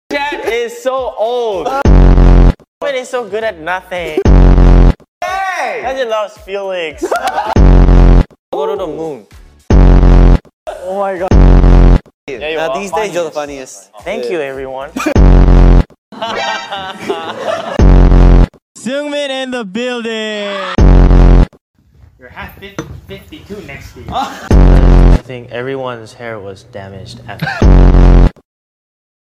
Chat is so old. But he's so good at nothing. Hey! I just loves Felix. Go to the moon. Oh my god. Yeah, These days you're the funniest. Thank you, everyone. Seungmin in the building. You're half 52 next year. I think everyone's hair was damaged after.